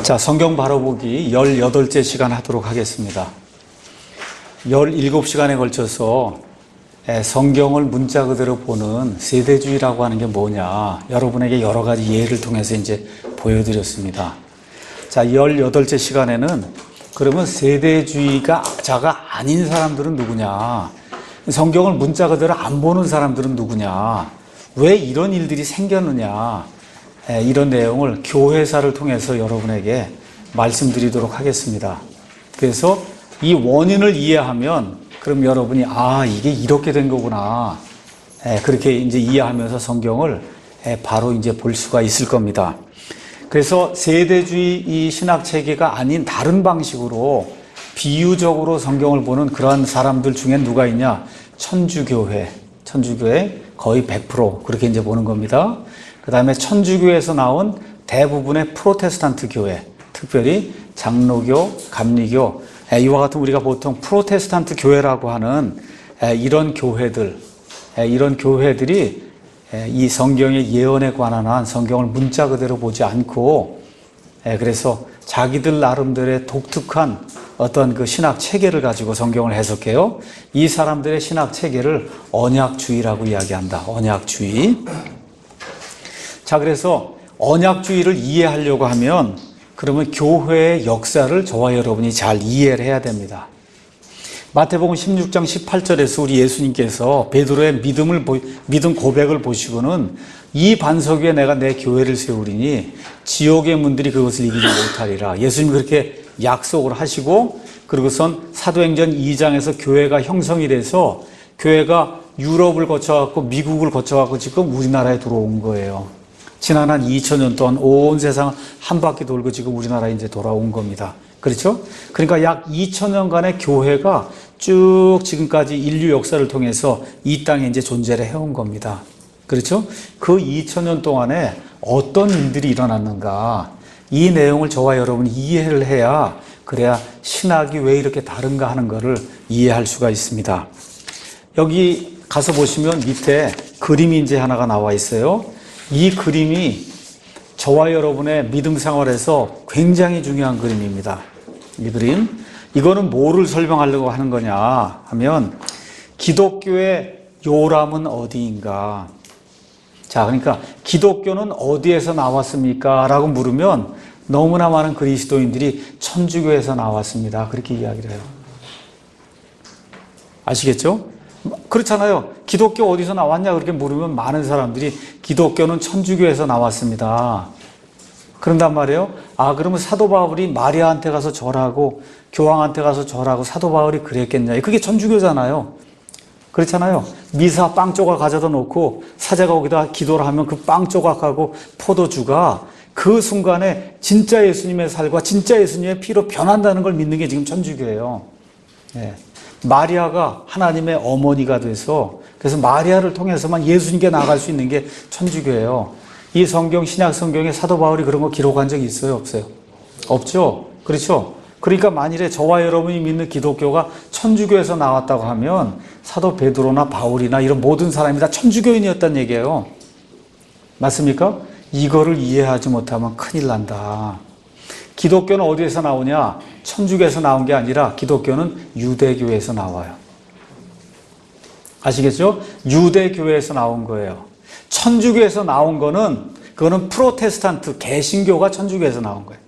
자, 성경 바로보기 18째 시간 하도록 하겠습니다. 17시간에 걸쳐서 성경을 문자 그대로 보는 세대주의라고 하는 게 뭐냐, 여러분에게 여러 가지 예를 통해서 이제 보여드렸습니다. 자, 18째 시간에는 그러면 세대주의자가 아닌 사람들은 누구냐, 성경을 문자 그대로 안 보는 사람들은 누구냐, 왜 이런 일들이 생겼느냐, 이런 내용을 교회사를 통해서 여러분에게 말씀드리도록 하겠습니다. 그래서 이 원인을 이해하면 그럼 여러분이 이게 이렇게 된 거구나, 그렇게 이제 이해하면서 성경을 바로 이제 볼 수가 있을 겁니다. 그래서 세대주의 이 신학 체계가 아닌 다른 방식으로 비유적으로 성경을 보는 그러한 사람들 중에 누가 있냐? 천주교회 거의 100% 그렇게 이제 보는 겁니다. 그 다음에 천주교에서 나온 대부분의 프로테스탄트 교회, 특별히 장로교, 감리교, 이와 같은 우리가 보통 프로테스탄트 교회라고 하는 이런 교회들이 이 성경의 예언에 관한 한 성경을 문자 그대로 보지 않고, 그래서 자기들 나름대로의 독특한 어떤 그 신학 체계를 가지고 성경을 해석해요. 이 사람들의 신학 체계를 언약주의라고 이야기한다. 언약주의. 자, 그래서 언약주의를 이해하려고 하면 그러면 교회의 역사를 저와 여러분이 잘 이해를 해야 됩니다. 마태복음 16장 18절에서 우리 예수님께서 베드로의 믿음 고백을 보시고는 이 반석 위에 내가 내 교회를 세우리니 지옥의 문들이 그것을 이기지 못하리라. 예수님이 그렇게 약속을 하시고, 그리고선 사도행전 2장에서 교회가 형성이 돼서 교회가 유럽을 거쳐갖고 미국을 거쳐갖고 지금 우리나라에 들어온 거예요. 지난 한 2000년 동안 온 세상 한 바퀴 돌고 지금 우리나라에 이제 돌아온 겁니다. 그렇죠? 그러니까 약 2000년간의 교회가 쭉 지금까지 인류 역사를 통해서 이 땅에 이제 존재를 해온 겁니다. 그렇죠? 그 2000년 동안에 어떤 일들이 일어났는가, 이 내용을 저와 여러분이 이해를 해야, 그래야 신학이 왜 이렇게 다른가 하는 것을 이해할 수가 있습니다. 여기 가서 보시면 밑에 그림이 이제 하나가 나와 있어요. 이 그림이 저와 여러분의 믿음 생활에서 굉장히 중요한 그림입니다. 이 그림. 이거는 뭐를 설명하려고 하는 거냐 하면, 기독교의 요람은 어디인가. 자, 그러니까 기독교는 어디에서 나왔습니까? 라고 물으면 너무나 많은 그리스도인들이 천주교에서 나왔습니다. 그렇게 이야기를 해요. 아시겠죠? 그렇잖아요. 기독교 어디서 나왔냐 그렇게 물으면 많은 사람들이 기독교는 천주교에서 나왔습니다. 그런단 말이에요. 그러면 사도 바울이 마리아한테 가서 절하고 교황한테 가서 절하고 사도 바울이 그랬겠냐. 그게 천주교잖아요. 그렇잖아요. 미사 빵 조각 가져다 놓고 사제가 거기다 기도를 하면 그 빵 조각하고 포도주가 그 순간에 진짜 예수님의 살과 진짜 예수님의 피로 변한다는 걸 믿는 게 지금 천주교예요. 예. 마리아가 하나님의 어머니가 돼서, 그래서 마리아를 통해서만 예수님께 나아갈 수 있는 게 천주교예요. 이 성경, 신약 성경에 사도 바울이 그런 거 기록한 적이 있어요? 없어요? 없죠? 그렇죠? 그러니까 만일에 저와 여러분이 믿는 기독교가 천주교에서 나왔다고 하면 사도 베드로나 바울이나 이런 모든 사람이 다 천주교인이었다는 얘기예요. 맞습니까? 이거를 이해하지 못하면 큰일 난다. 기독교는 어디에서 나오냐? 천주교에서 나온 게 아니라 기독교는 유대교에서 나와요. 아시겠죠? 유대교에서 나온 거예요. 천주교에서 나온 그거는 프로테스탄트, 개신교가 천주교에서 나온 거예요.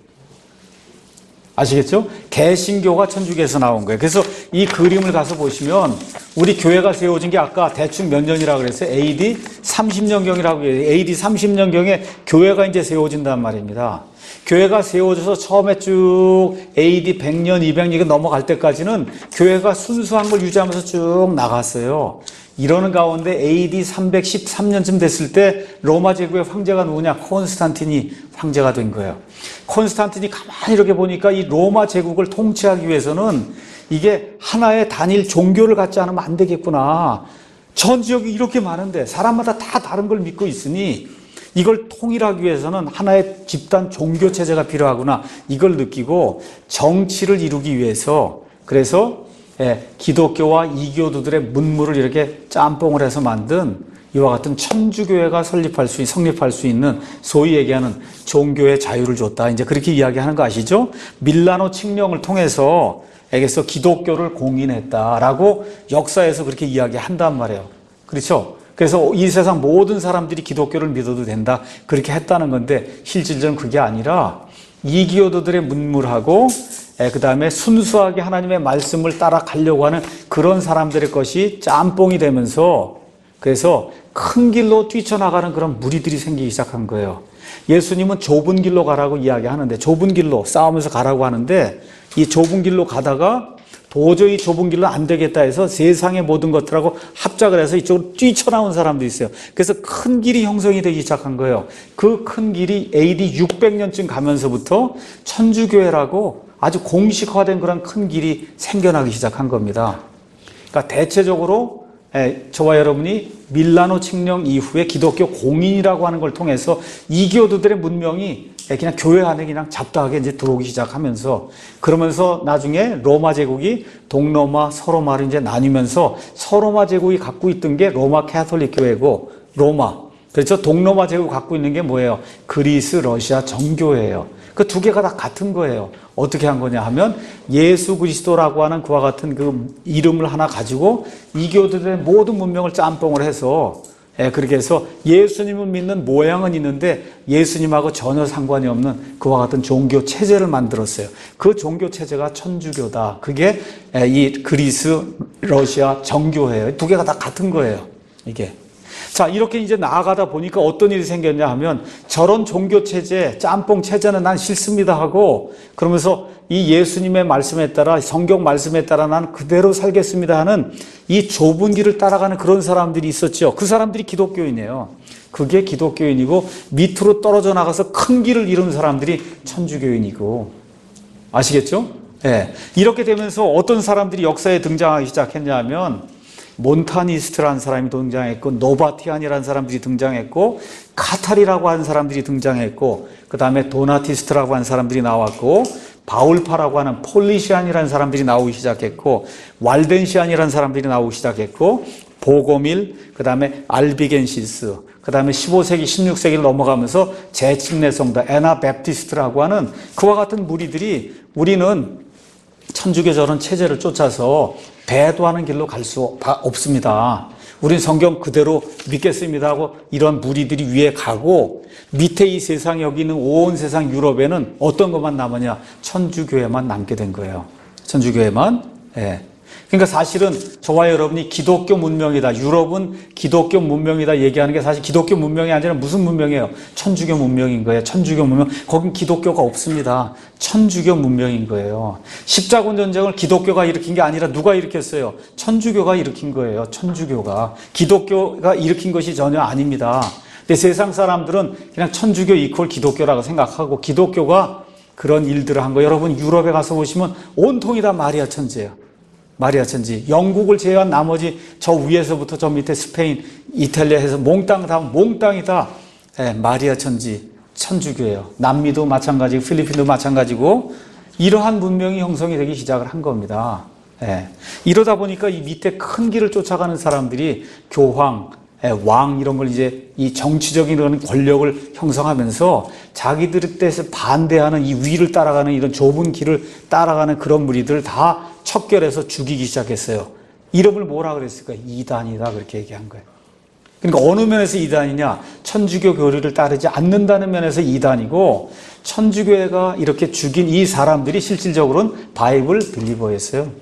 아시겠죠? 개신교가 천주교에서 나온 거예요. 그래서 이 그림을 가서 보시면 우리 교회가 세워진 게 아까 대충 몇 년이라고 그랬어요? AD 30년경이라고 해요. AD 30년경에 교회가 이제 세워진단 말입니다. 교회가 세워져서 처음에 쭉 AD 100년, 200년이 넘어갈 때까지는 교회가 순수한 걸 유지하면서 쭉 나갔어요. 이러는 가운데 AD 313년쯤 됐을 때 로마 제국의 황제가 누구냐? 콘스탄틴이 황제가 된 거예요. 콘스탄틴이 가만히 이렇게 보니까 이 로마 제국을 통치하기 위해서는 이게 하나의 단일 종교를 갖지 않으면 안 되겠구나. 전 지역이 이렇게 많은데 사람마다 다 다른 걸 믿고 있으니 이걸 통일하기 위해서는 하나의 집단 종교 체제가 필요하구나. 이걸 느끼고 정치를 이루기 위해서, 그래서 기독교와 이교도들의 문물을 이렇게 짬뽕을 해서 만든 이와 같은 천주교회가 성립할 수 있는 소위 얘기하는 종교의 자유를 줬다. 이제 그렇게 이야기하는 거 아시죠? 밀라노 칙령을 통해서 에게서 기독교를 공인했다라고 역사에서 그렇게 이야기한단 말이에요. 그렇죠? 그래서 이 세상 모든 사람들이 기독교를 믿어도 된다. 그렇게 했다는 건데 실질적으로 그게 아니라 이기오도들의 문물하고 그 다음에 순수하게 하나님의 말씀을 따라가려고 하는 그런 사람들의 것이 짬뽕이 되면서 그래서 큰 길로 뛰쳐나가는 그런 무리들이 생기기 시작한 거예요. 예수님은 좁은 길로 가라고 이야기하는데 좁은 길로 싸우면서 가라고 하는데 이 좁은 길로 가다가 도저히 좁은 길로 안 되겠다 해서 세상의 모든 것들하고 합작을 해서 이쪽으로 뛰쳐나온 사람도 있어요. 그래서 큰 길이 형성이 되기 시작한 거예요. 그 큰 길이 AD 600년쯤 가면서부터 천주교회라고 아주 공식화된 그런 큰 길이 생겨나기 시작한 겁니다. 그러니까 대체적으로 저와 여러분이 밀라노 칙령 이후에 기독교 공인이라고 하는 걸 통해서 이교도들의 문명이 그냥 교회 안에 그냥 잡다하게 이제 들어오기 시작하면서 그러면서 나중에 로마 제국이 동로마, 서로마로 이제 나뉘면서 서로마 제국이 갖고 있던 게 로마 캐톨릭 교회고 로마. 그렇죠? 동로마 제국이 갖고 있는 게 뭐예요? 그리스, 러시아 정교회예요. 그 두 개가 다 같은 거예요. 어떻게 한 거냐 하면 예수 그리스도라고 하는 그와 같은 그 이름을 하나 가지고 이교도들의 모든 문명을 짬뽕을 해서 그렇게 해서 예수님을 믿는 모양은 있는데 예수님하고 전혀 상관이 없는 그와 같은 종교 체제를 만들었어요. 그 종교 체제가 천주교다. 그게 이 그리스, 러시아 정교회예요. 두 개가 다 같은 거예요. 이게. 자, 이렇게 이제 나아가다 보니까 어떤 일이 생겼냐 하면 저런 종교 체제, 짬뽕 체제는 난 싫습니다 하고 그러면서 이 예수님의 말씀에 따라 성경 말씀에 따라 난 그대로 살겠습니다 하는 이 좁은 길을 따라가는 그런 사람들이 있었죠. 그 사람들이 기독교인이에요. 그게 기독교인이고 밑으로 떨어져 나가서 큰 길을 이루는 사람들이 천주교인이고 아시겠죠? 네. 이렇게 되면서 어떤 사람들이 역사에 등장하기 시작했냐 하면 몬타니스트라는 사람이 등장했고 노바티안이라는 사람들이 등장했고 카탈이라고 하는 사람들이 등장했고 그 다음에 도나티스트라고 하는 사람들이 나왔고 바울파라고 하는 폴리시안이라는 사람들이 나오기 시작했고 왈덴시안이라는 사람들이 나오기 시작했고 보고밀, 그 다음에 알비겐시스, 그 다음에 15세기, 16세기를 넘어가면서 제침례 성도 애나베프티스트라고 하는 그와 같은 무리들이 우리는 천주교 저런 체제를 쫓아서 배도하는 길로 갈 수 없습니다. 우리는 성경 그대로 믿겠습니다 하고 이런 무리들이 위에 가고 밑에 이 세상 여기 있는 온 세상 유럽에는 어떤 것만 남았냐? 천주교회만 남게 된 거예요. 천주교회만. 예. 그러니까 사실은 저와 여러분이 기독교 문명이다. 유럽은 기독교 문명이다 얘기하는 게 사실 기독교 문명이 아니라 무슨 문명이에요? 천주교 문명인 거예요. 천주교 문명. 거긴 기독교가 없습니다. 천주교 문명인 거예요. 십자군 전쟁을 기독교가 일으킨 게 아니라 누가 일으켰어요? 천주교가 일으킨 거예요. 천주교가. 기독교가 일으킨 것이 전혀 아닙니다. 근데 세상 사람들은 그냥 천주교 이퀄 기독교라고 생각하고 기독교가 그런 일들을 한 거예요. 여러분 유럽에 가서 보시면 온통이 다 마리아 천지예요. 마리아 천지. 영국을 제외한 나머지 저 위에서부터 저 밑에 스페인, 이탈리아 해서 몽땅 다 몽땅이 다 마리아 천지, 천주교예요. 남미도 마찬가지고 필리핀도 마찬가지고 이러한 문명이 형성이 되기 시작을 한 겁니다. 이러다 보니까 이 밑에 큰 길을 쫓아가는 사람들이 교황, 왕 이런 걸 이제 이 정치적인 그런 권력을 형성하면서 자기들에 대해서 반대하는 이 위를 따라가는 이런 좁은 길을 따라가는 그런 무리들을 다 척결해서 죽이기 시작했어요. 이름을 뭐라 그랬을까? 이단이다 그렇게 얘기한 거예요. 그러니까 어느 면에서 이단이냐? 천주교 교리를 따르지 않는다는 면에서 이단이고 천주교회가 이렇게 죽인 이 사람들이 실질적으로는 바이블 빌리버였어요.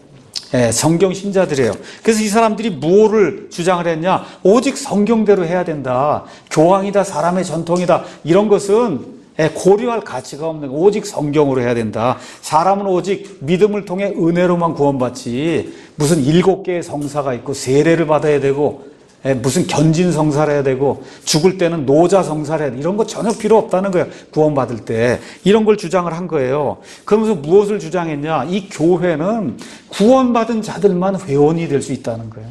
성경 신자들이에요. 그래서 이 사람들이 무엇을 주장을 했냐? 오직 성경대로 해야 된다. 교황이다, 사람의 전통이다. 이런 것은 고려할 가치가 없는 거. 오직 성경으로 해야 된다. 사람은 오직 믿음을 통해 은혜로만 구원받지 무슨 7개의 성사가 있고 세례를 받아야 되고 무슨 견진 성사를 해야 되고 죽을 때는 노자 성사를 해야 돼. 이런 거 전혀 필요 없다는 거예요. 구원받을 때. 이런 걸 주장을 한 거예요. 그러면서 무엇을 주장했냐? 이 교회는 구원받은 자들만 회원이 될 수 있다는 거예요.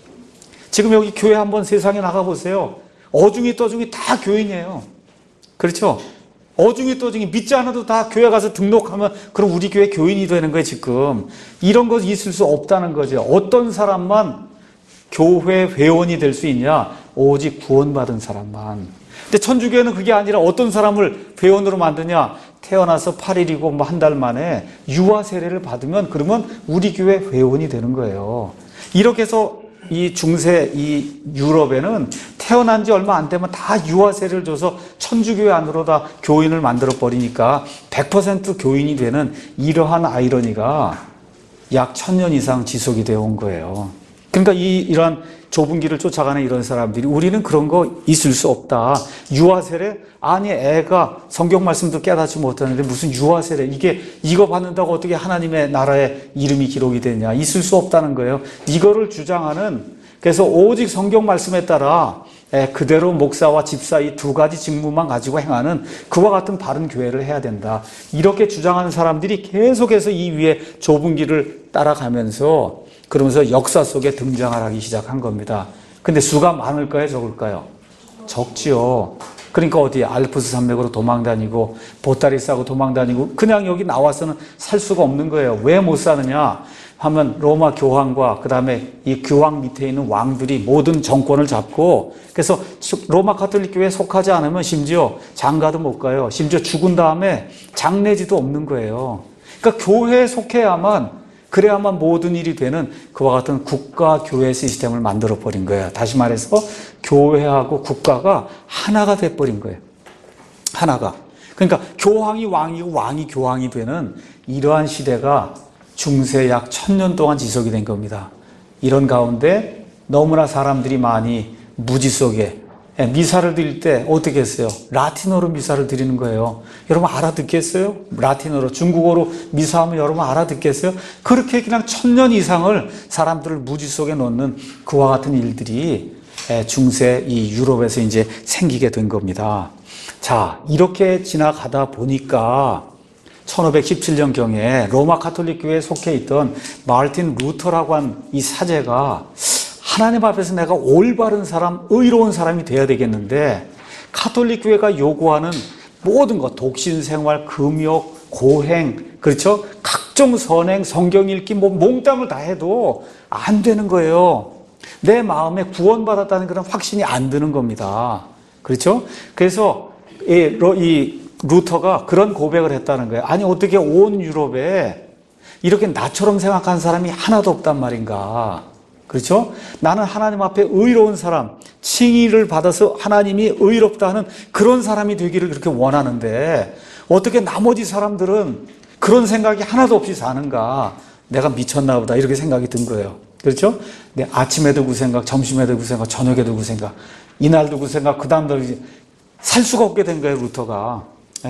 지금 여기 교회 한번 세상에 나가보세요. 어중이 떠중이 다 교인이에요. 그렇죠? 어중이 떠중이 믿지 않아도 다 교회 가서 등록하면 그럼 우리 교회 교인이 되는 거예요 지금. 이런 거 있을 수 없다는 거죠. 어떤 사람만 교회 회원이 될 수 있냐? 오직 구원받은 사람만. 근데 천주교회는 그게 아니라 어떤 사람을 회원으로 만드냐? 태어나서 8일이고 뭐 한 달 만에 유아 세례를 받으면 그러면 우리 교회 회원이 되는 거예요. 이렇게 해서 이 중세 이 유럽에는 태어난 지 얼마 안 되면 다 유아 세례를 줘서 천주교회 안으로 다 교인을 만들어 버리니까 100% 교인이 되는 이러한 아이러니가 약 1000년 이상 지속이 되어 온 거예요. 그러니까 이러한 좁은 길을 쫓아가는 이런 사람들이 우리는 그런 거 있을 수 없다. 유아 세례? 아니 애가 성경 말씀도 깨닫지 못하는데 무슨 유아 세례? 이거 받는다고 어떻게 하나님의 나라에 이름이 기록이 되냐? 있을 수 없다는 거예요. 이거를 주장하는 그래서 오직 성경 말씀에 따라 그대로 목사와 집사 이 두 가지 직무만 가지고 행하는 그와 같은 바른 교회를 해야 된다. 이렇게 주장하는 사람들이 계속해서 이 위에 좁은 길을 따라가면서 그러면서 역사 속에 등장을 하기 시작한 겁니다. 근데 수가 많을까요? 적을까요? 적지요. 그러니까 어디 알프스 산맥으로 도망다니고 보따리 싸고 도망다니고 그냥 여기 나와서는 살 수가 없는 거예요. 왜 못 사느냐 하면 로마 교황과 그 다음에 이 교황 밑에 있는 왕들이 모든 정권을 잡고 그래서 로마 가톨릭 교회에 속하지 않으면 심지어 장가도 못 가요. 심지어 죽은 다음에 장례지도 없는 거예요. 그러니까 교회에 속해야만 그래야만 모든 일이 되는 그와 같은 국가 교회 시스템을 만들어 버린 거예요. 다시 말해서 교회하고 국가가 하나가 돼 버린 거예요. 하나가. 그러니까 교황이 왕이고 왕이 교황이 되는 이러한 시대가 중세 약 1000년 동안 지속이 된 겁니다. 이런 가운데 너무나 사람들이 많이 무지 속에 미사를 드릴 때 어떻게 했어요? 라틴어로 미사를 드리는 거예요. 여러분 알아듣겠어요? 라틴어로 중국어로 미사하면 여러분 알아듣겠어요? 그렇게 그냥 1000년 이상을 사람들을 무지 속에 놓는 그와 같은 일들이 중세 이 유럽에서 이제 생기게 된 겁니다. 자, 이렇게 지나가다 보니까 1517년경에 로마 가톨릭 교회에 속해 있던 마르틴 루터라고 한 이 사제가 하나님 앞에서 내가 올바른 사람, 의로운 사람이 돼야 되겠는데 가톨릭 교회가 요구하는 모든 것, 독신생활, 금욕, 고행, 그렇죠? 각종 선행, 성경 읽기, 뭐 몽땅을 다 해도 안 되는 거예요. 내 마음에 구원받았다는 그런 확신이 안 드는 겁니다. 그렇죠? 그래서 이 루터가 그런 고백을 했다는 거예요. 아니 어떻게 온 유럽에 이렇게 나처럼 생각하는 사람이 하나도 없단 말인가. 그렇죠? 나는 하나님 앞에 의로운 사람, 칭의를 받아서 하나님이 의롭다 하는 그런 사람이 되기를 그렇게 원하는데 어떻게 나머지 사람들은 그런 생각이 하나도 없이 사는가. 내가 미쳤나 보다 이렇게 생각이 든 거예요. 그렇죠? 내 아침에도 그 생각, 점심에도 그 생각, 저녁에도 그 생각, 이날도 그 생각, 그 다음도 살 수가 없게 된 거예요, 루터가.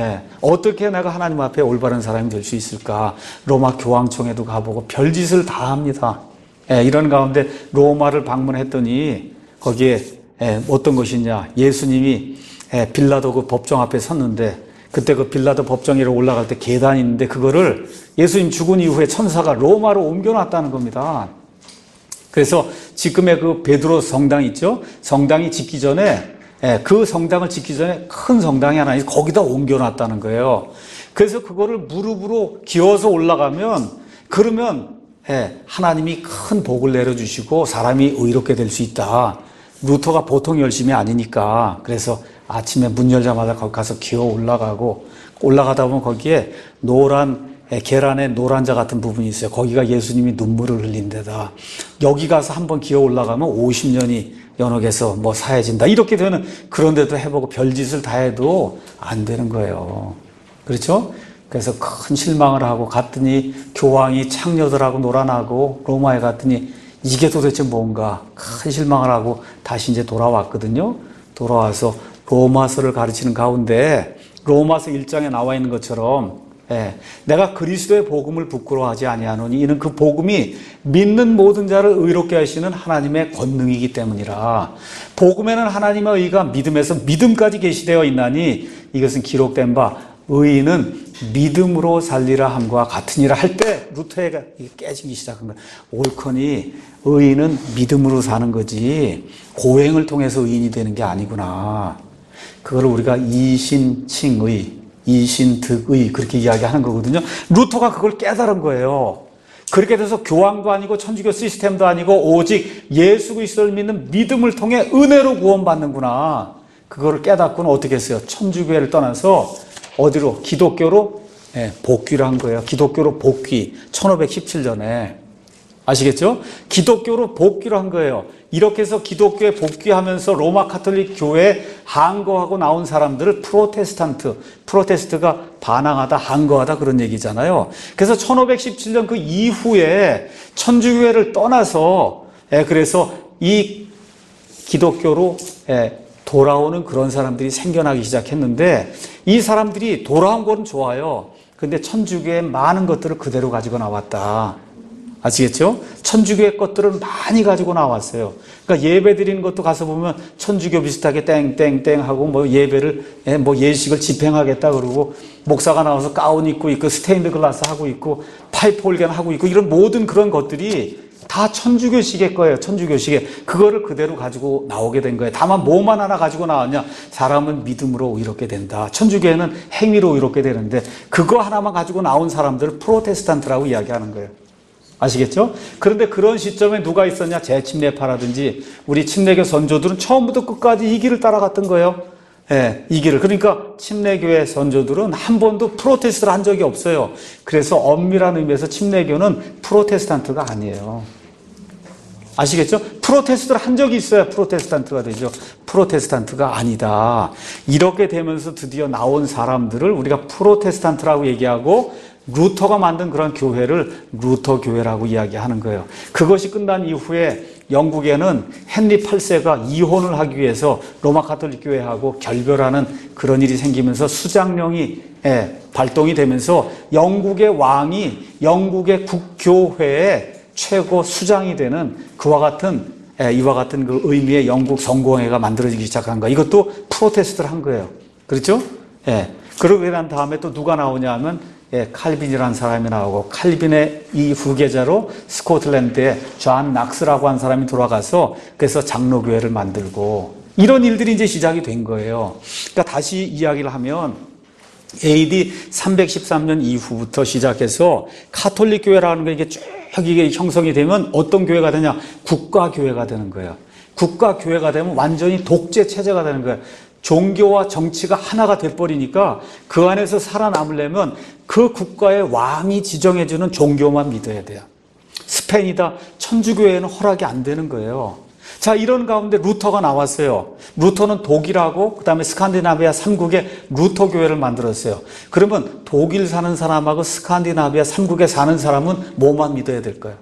어떻게 내가 하나님 앞에 올바른 사람이 될 수 있을까? 로마 교황청에도 가보고 별짓을 다 합니다. 이런 가운데 로마를 방문했더니 거기에 어떤 것이냐? 예수님이 빌라도 그 법정 앞에 섰는데 그때 그 빌라도 법정 위로 올라갈 때 계단이 있는데 그거를 예수님 죽은 이후에 천사가 로마로 옮겨놨다는 겁니다. 그래서 지금의 그 베드로 성당 있죠? 성당이 짓기 전에 그 성당을 짓기 전에 큰 성당이 하나 있어서 거기다 옮겨놨다는 거예요. 그래서 그거를 무릎으로 기어서 올라가면 그러면 하나님이 큰 복을 내려주시고 사람이 의롭게 될 수 있다. 루터가 보통 열심이 아니니까 그래서 아침에 문 열자마자 거기 가서 기어 올라가고 올라가다 보면 거기에 노란 계란의 노란자 같은 부분이 있어요. 거기가 예수님이 눈물을 흘린 데다. 여기 가서 한번 기어 올라가면 50년이 연옥에서 뭐 사해진다. 이렇게 되는 그런 데도 해보고 별짓을 다 해도 안 되는 거예요. 그렇죠? 그래서 큰 실망을 하고 갔더니 교황이 창녀들하고 놀아나고 로마에 갔더니 이게 도대체 뭔가 큰 실망을 하고 다시 이제 돌아왔거든요. 돌아와서 로마서를 가르치는 가운데 로마서 1장에 나와 있는 것처럼 내가 그리스도의 복음을 부끄러워하지 아니하노니 이는 그 복음이 믿는 모든 자를 의롭게 하시는 하나님의 권능이기 때문이라. 복음에는 하나님의 의가 믿음에서 믿음까지 계시되어 있나니 이것은 기록된 바 의인은 믿음으로 살리라 함과 같으니라 할 때 루터가 깨지기 시작한 거예요. 옳거니 의인은 믿음으로 사는 거지 고행을 통해서 의인이 되는 게 아니구나. 그걸 우리가 이신칭의, 이신득의 그렇게 이야기하는 거거든요. 루터가 그걸 깨달은 거예요. 그렇게 돼서 교황도 아니고 천주교 시스템도 아니고 오직 예수 그리스도를 믿는 믿음을 통해 은혜로 구원받는구나. 그거를 깨닫고는 어떻게 했어요? 천주교회를 떠나서 어디로? 기독교로 복귀를 한 거예요. 기독교로 복귀. 1517년에. 아시겠죠? 기독교로 복귀를 한 거예요. 이렇게 해서 기독교에 복귀하면서 로마 카톨릭 교회에 항거하고 나온 사람들을 프로테스트가 반항하다, 항거하다 그런 얘기잖아요. 그래서 1517년 그 이후에 천주교회를 떠나서 그래서 이 기독교로 돌아오는 그런 사람들이 생겨나기 시작했는데 이 사람들이 돌아온 건 좋아요. 근데 천주교의 많은 것들을 그대로 가지고 나왔다. 아시겠죠? 천주교의 것들을 많이 가지고 나왔어요. 그러니까 예배 드리는 것도 가서 보면 천주교 비슷하게 땡땡땡 하고 뭐 예배를, 뭐 예식을 집행하겠다 그러고 목사가 나와서 가운 입고 있고 스테인드 글라스 하고 있고 파이프 올겐 하고 있고 이런 모든 그런 것들이 다 천주교식의 거예요. 천주교식의. 그거를 그대로 가지고 나오게 된 거예요. 다만 뭐만 하나 가지고 나왔냐? 사람은 믿음으로 의롭게 된다. 천주교회는 행위로 의롭게 되는데 그거 하나만 가지고 나온 사람들을 프로테스탄트라고 이야기하는 거예요. 아시겠죠? 그런데 그런 시점에 누가 있었냐? 재침례파라든지 우리 침례교 선조들은 처음부터 끝까지 이 길을 따라갔던 거예요. 이 길을. 그러니까 침례교회 선조들은 한 번도 프로테스트를 한 적이 없어요. 그래서 엄밀한 의미에서 침례교는 프로테스탄트가 아니에요. 아시겠죠? 프로테스트를 한 적이 있어야 프로테스탄트가 되죠. 프로테스탄트가 아니다. 이렇게 되면서 드디어 나온 사람들을 우리가 프로테스탄트라고 얘기하고 루터가 만든 그런 교회를 루터 교회라고 이야기하는 거예요. 그것이 끝난 이후에 영국에는 헨리 8세가 이혼을 하기 위해서 로마 가톨릭 교회하고 결별하는 그런 일이 생기면서 수장령이 발동이 되면서 영국의 왕이 영국의 국교회의 최고 수장이 되는 이와 같은 그 의미의 영국 성공회가 만들어지기 시작한 거예요. 이것도 프로테스트를 한 거예요. 그렇죠? 그러고 난 다음에 또 누가 나오냐 하면 칼빈이라는 사람이 나오고 칼빈의 이 후계자로 스코틀랜드에 존 낙스라고 한 사람이 돌아가서 그래서 장로교회를 만들고 이런 일들이 이제 시작이 된 거예요. 그러니까 다시 이야기를 하면 AD 313년 이후부터 시작해서 카톨릭 교회라는 게 이게 쭉 이게 형성이 되면 어떤 교회가 되냐? 국가교회가 되는 거예요. 국가교회가 되면 완전히 독재 체제가 되는 거예요. 종교와 정치가 하나가 돼버리니까 그 안에서 살아남으려면 그 국가의 왕이 지정해주는 종교만 믿어야 돼요. 스페인이다 천주교회는 허락이 안 되는 거예요. 자, 이런 가운데 루터가 나왔어요. 루터는 독일하고 그 다음에 스칸디나비아 3국에 루터 교회를 만들었어요. 그러면 독일 사는 사람하고 스칸디나비아 3국에 사는 사람은 뭐만 믿어야 될까요?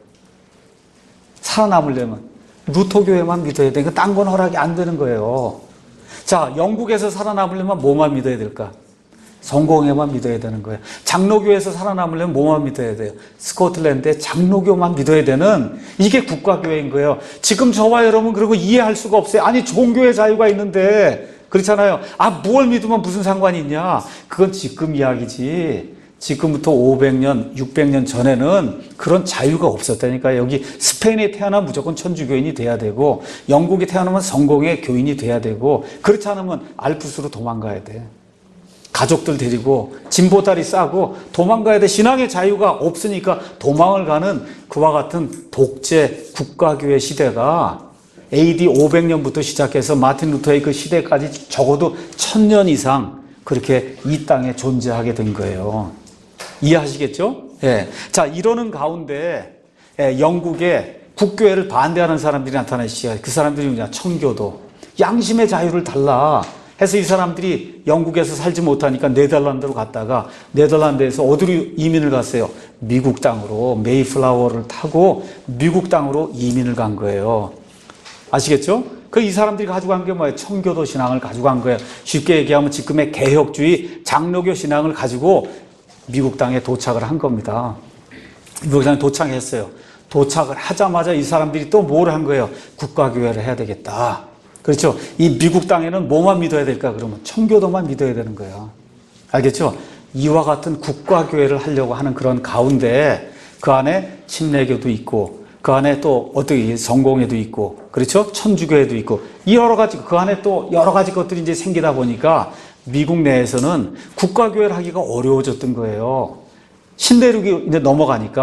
살아남으려면 루터 교회만 믿어야 되니까 딴 건 허락이 안 되는 거예요. 자, 영국에서 살아남으려면 뭐만 믿어야 될까? 성공회만 믿어야 되는 거예요. 장로교에서 살아남으려면 뭐만 믿어야 돼요? 스코틀랜드의 장로교만 믿어야 되는 이게 국가교회인 거예요. 지금 저와 여러분 그리고 이해할 수가 없어요. 아니 종교의 자유가 있는데 그렇잖아요. 뭘 믿으면 무슨 상관이 있냐? 그건 지금 이야기지. 지금부터 500년, 600년 전에는 그런 자유가 없었다니까요. 여기 스페인에 태어나면 무조건 천주교인이 돼야 되고 영국에 태어나면 성공의 교인이 돼야 되고 그렇지 않으면 알프스로 도망가야 돼. 가족들 데리고 진보다리 싸고 도망가야 돼. 신앙의 자유가 없으니까 도망을 가는 그와 같은 독재 국가교회 시대가 AD 500년부터 시작해서 마틴 루터의 그 시대까지 적어도 1000년 이상 그렇게 이 땅에 존재하게 된 거예요. 이해하시겠죠? 자, 이러는 가운데 영국에 국교회를 반대하는 사람들이 나타나기 시작해요. 그 사람들이 뭐냐? 청교도. 양심의 자유를 달라 해서 이 사람들이 영국에서 살지 못하니까 네덜란드로 갔다가 네덜란드에서 어디로 이민을 갔어요? 미국 땅으로 메이플라워를 타고 미국 땅으로 이민을 간 거예요. 아시겠죠? 이 사람들이 가지고 간 게 뭐예요? 청교도 신앙을 가지고 간 거예요. 쉽게 얘기하면 지금의 개혁주의 장로교 신앙을 가지고 미국 땅에 도착을 한 겁니다. 미국 땅에 도착했어요. 도착을 하자마자 이 사람들이 또 뭘 한 거예요? 국가교회를 해야 되겠다. 그렇죠? 이 미국 땅에는 뭐만 믿어야 될까? 그러면 청교도만 믿어야 되는 거예요. 알겠죠? 이와 같은 국가교회를 하려고 하는 그런 가운데 그 안에 침례교도 있고 그 안에 또 어떻게 성공회도 있고 그렇죠? 천주교회도 있고 이 여러 가지 그 안에 또 여러 가지 것들이 이제 생기다 보니까 미국 내에서는 국가교회를 하기가 어려워졌던 거예요. 신대륙이 이제 넘어가니까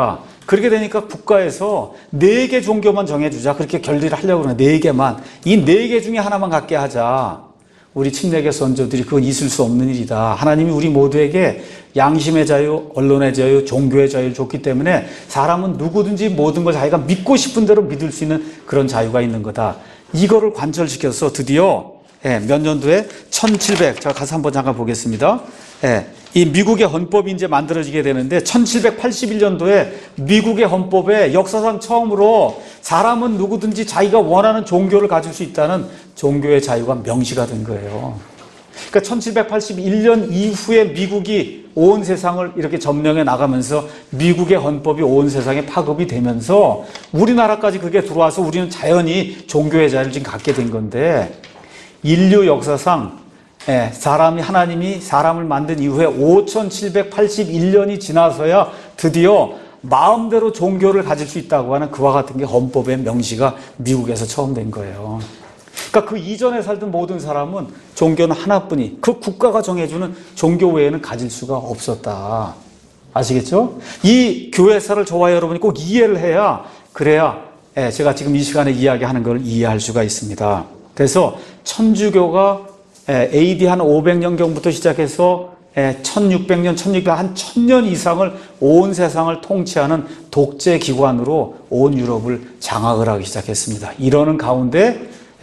그렇게 되니까 국가에서 4개 종교만 정해주자. 그렇게 결의를 하려고 그러는 4개만. 이 4개 중에 하나만 갖게 하자. 우리 침례교 선조들이 그건 있을 수 없는 일이다. 하나님이 우리 모두에게 양심의 자유, 언론의 자유, 종교의 자유를 줬기 때문에 사람은 누구든지 모든 걸 자기가 믿고 싶은 대로 믿을 수 있는 그런 자유가 있는 거다. 이거를 관철시켜서 드디어 몇 년도에 1700, 제가 가서 한번 잠깐 보겠습니다. 이 미국의 헌법이 이제 만들어지게 되는데 1781년도에 미국의 헌법에 역사상 처음으로 사람은 누구든지 자기가 원하는 종교를 가질 수 있다는 종교의 자유가 명시가 된 거예요. 그러니까 1781년 이후에 미국이 온 세상을 이렇게 점령해 나가면서 미국의 헌법이 온 세상에 파급이 되면서 우리나라까지 그게 들어와서 우리는 자연히 종교의 자유를 지금 갖게 된 건데, 인류 역사상 하나님이 사람을 만든 이후에 5781년이 지나서야 드디어 마음대로 종교를 가질 수 있다고 하는 그와 같은 게 헌법의 명시가 미국에서 처음 된 거예요. 그러니까 그 이전에 살던 모든 사람은 종교는 하나뿐이, 그 국가가 정해주는 종교 외에는 가질 수가 없었다. 아시겠죠? 이 교회사를 저와 여러분이 꼭 이해를 해야, 그래야 제가 지금 이 시간에 이야기하는 걸 이해할 수가 있습니다. 그래서 천주교가 AD 한 500년경부터 시작해서 1600년, 1600년, 한 1000년 이상을 온 세상을 통치하는 독재 기관으로 온 유럽을 장악을 하기 시작했습니다. 이러는 가운데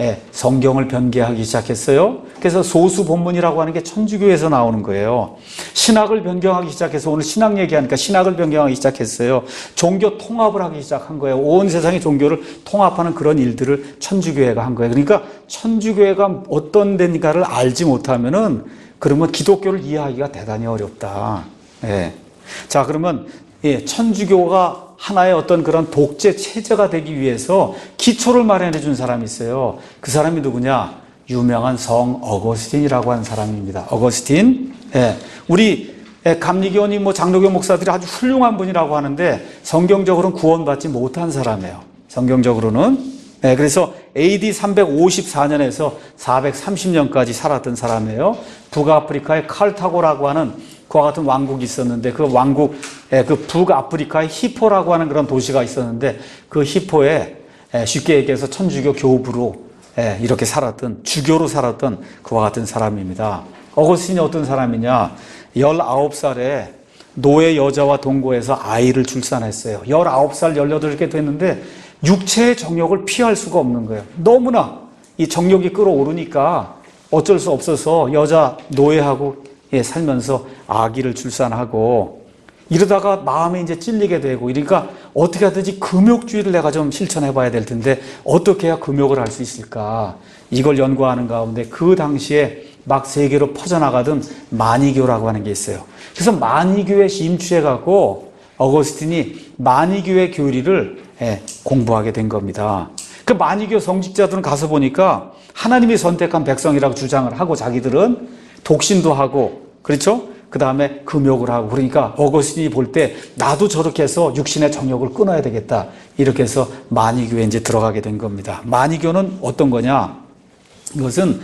성경을 변개하기 시작했어요. 그래서 소수 본문이라고 하는 게 천주교에서 나오는 거예요. 신학을 변경하기 시작해서, 오늘 신학 얘기하니까 신학을 변경하기 시작했어요. 종교 통합을 하기 시작한 거예요. 온 세상의 종교를 통합하는 그런 일들을 천주교회가 한 거예요. 그러니까 천주교회가 어떤 데인가를 알지 못하면은, 그러면 기독교를 이해하기가 대단히 어렵다. 자, 그러면 천주교가 하나의 어떤 그런 독재 체제가 되기 위해서 기초를 마련해 준 사람이 있어요. 그 사람이 누구냐? 유명한 성 어거스틴이라고 하는 사람입니다. 어거스틴. 우리 감리교니 장로교 목사들이 아주 훌륭한 분이라고 하는데 성경적으로는 구원받지 못한 사람이에요. 성경적으로는. 그래서 AD 354년에서 430년까지 살았던 사람이에요. 북아프리카의 칼타고라고 하는 그와 같은 왕국이 있었는데, 그 왕국, 그 북아프리카의 히포라고 하는 그런 도시가 있었는데, 그 히포에 쉽게 얘기해서 천주교 교부로 이렇게 살았던, 주교로 살았던 그와 같은 사람입니다. 어거스틴이 어떤 사람이냐? 19살에 노예 여자와 동거해서 아이를 출산했어요. 19살, 18개 됐는데 육체의 정욕을 피할 수가 없는 거예요. 너무나 이 정욕이 끌어오르니까 어쩔 수 없어서 여자 노예하고 살면서 아기를 출산하고, 이러다가 마음에 이제 찔리게 되고, 이러니까 어떻게 하든지 금욕주의를 내가 좀 실천해 봐야 될 텐데 어떻게 해야 금욕을 할 수 있을까? 이걸 연구하는 가운데 그 당시에 막 세계로 퍼져나가던 마니교라고 하는 게 있어요. 그래서 마니교에 심취해 갖고 어거스틴이 마니교의 교리를 공부하게 된 겁니다. 그 마니교 성직자들은 가서 보니까 하나님이 선택한 백성이라고 주장을 하고, 자기들은 독신도 하고, 그렇죠? 그 다음에 금욕을 하고, 그러니까 어거스틴이 볼 때 나도 저렇게 해서 육신의 정욕을 끊어야 되겠다. 이렇게 해서 마니교에 이제 들어가게 된 겁니다. 마니교는 어떤 거냐? 이것은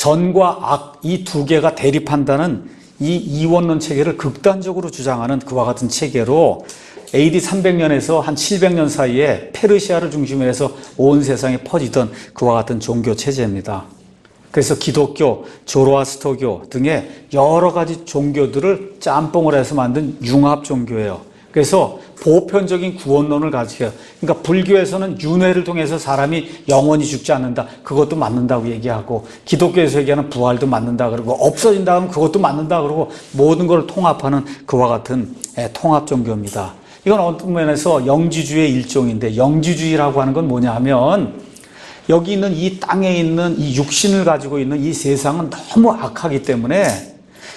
선과 악, 이 두 개가 대립한다는 이 이원론 체계를 극단적으로 주장하는 그와 같은 체계로 AD 300년에서 한 700년 사이에 페르시아를 중심으로 해서 온 세상에 퍼지던 그와 같은 종교 체제입니다. 그래서 기독교, 조로아스터교 등의 여러 가지 종교들을 짬뽕을 해서 만든 융합 종교예요. 그래서 보편적인 구원론을 가지고요. 그러니까 불교에서는 윤회를 통해서 사람이 영원히 죽지 않는다. 그것도 맞는다고 얘기하고, 기독교에서 얘기하는 부활도 맞는다 그러고, 없어진다 하면 그것도 맞는다 그러고, 모든 걸 통합하는 그와 같은 통합 종교입니다. 이건 어떤 면에서 영지주의의 일종인데, 영지주의라고 하는 건 뭐냐 하면, 여기 있는 이 땅에 있는 이 육신을 가지고 있는 이 세상은 너무 악하기 때문에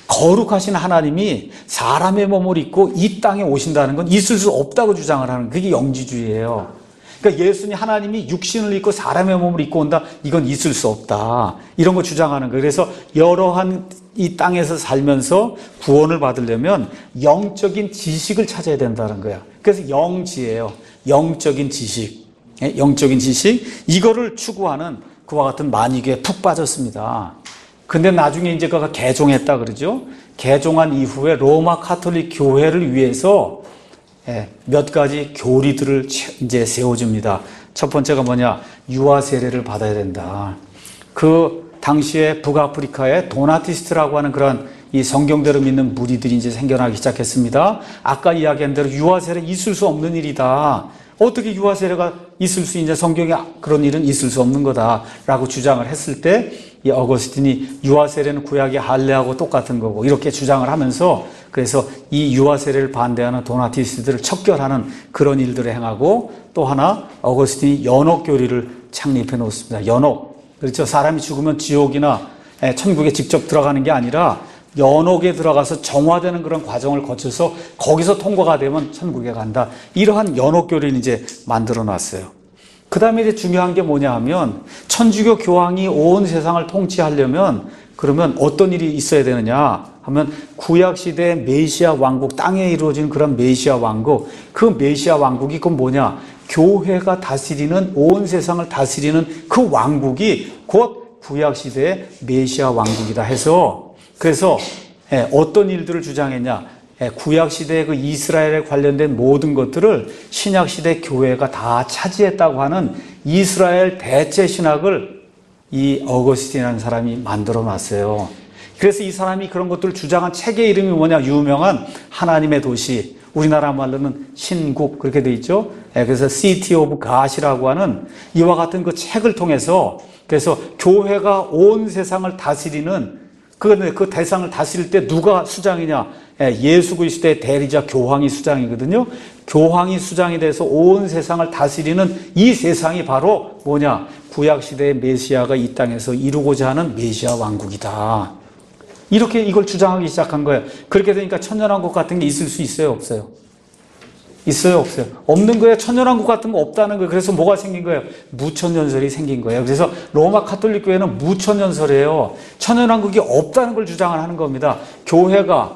거룩하신 하나님이 사람의 몸을 입고 이 땅에 오신다는 건 있을 수 없다고 주장을 하는, 그게 영지주의예요. 그러니까 예수님, 하나님이 육신을 입고 사람의 몸을 입고 온다, 이건 있을 수 없다, 이런 거 주장하는 거예요. 그래서 여러한 이 땅에서 살면서 구원을 받으려면 영적인 지식을 찾아야 된다는 거예요. 그래서 영지예요. 영적인 지식. 영적인 지식, 이거를 추구하는 그와 같은 마니교에 푹 빠졌습니다. 근데 나중에 이제 그가 개종했다 그러죠. 개종한 이후에 로마 카톨릭 교회를 위해서 몇 가지 교리들을 이제 세워줍니다. 첫 번째가 뭐냐? 유아 세례를 받아야 된다. 그 당시에 북아프리카에 도나티스트라고 하는 그런 이 성경대로 믿는 무리들이 이제 생겨나기 시작했습니다. 아까 이야기한 대로 유아 세례 있을 수 없는 일이다. 어떻게 유아 세례가 있을 수 있냐? 성경에 그런 일은 있을 수 없는 거다라고 주장을 했을 때 이 어거스틴이 유아 세례는 구약의 할례하고 똑같은 거고 이렇게 주장을 하면서 그래서 이 유아 세례를 반대하는 도나티스트들을 척결하는 그런 일들을 행하고 또 하나 어거스틴이 연옥 교리를 창립해 놓습니다. 연옥. 그렇죠. 사람이 죽으면 지옥이나 천국에 직접 들어가는 게 아니라 연옥에 들어가서 정화되는 그런 과정을 거쳐서 거기서 통과가 되면 천국에 간다. 이러한 연옥 교리를 이제 만들어 놨어요. 그 다음에 이제 중요한 게 뭐냐 하면 천주교 교황이 온 세상을 통치하려면 그러면 어떤 일이 있어야 되느냐 하면 구약시대 메시아 왕국, 땅에 이루어진 그런 메시아 왕국, 그 메시아 왕국이 그건 뭐냐? 교회가 다스리는, 온 세상을 다스리는 그 왕국이 곧 구약시대의 메시아 왕국이다 해서 그래서 어떤 일들을 주장했냐? 구약시대의 그 이스라엘에 관련된 모든 것들을 신약시대 교회가 다 차지했다고 하는 이스라엘 대체 신학을 이 어거스틴이라는 사람이 만들어 놨어요. 그래서 이 사람이 그런 것들을 주장한 책의 이름이 뭐냐? 유명한 하나님의 도시, 우리나라 말로는 신국 그렇게 돼 있죠. 그래서 City of God이라고 하는 이와 같은 그 책을 통해서 그래서 교회가 온 세상을 다스리는 그 대상을 다스릴 때 누가 수장이냐? 예수 그리스도의 대리자 교황이 수장이거든요. 교황이 수장이 돼서 온 세상을 다스리는 이 세상이 바로 뭐냐? 구약시대의 메시아가 이 땅에서 이루고자 하는 메시아 왕국이다. 이렇게 이걸 주장하기 시작한 거예요. 그렇게 되니까 천년왕국 같은 게 있을 수 있어요? 없어요? 있어요? 없어요? 없는 거예요. 천년왕국 같은 거 없다는 거예요. 그래서 뭐가 생긴 거예요? 무천년설이 생긴 거예요. 그래서 로마 카톨릭 교회는 무천년설이에요. 천년왕국이 없다는 걸 주장을 하는 겁니다. 교회가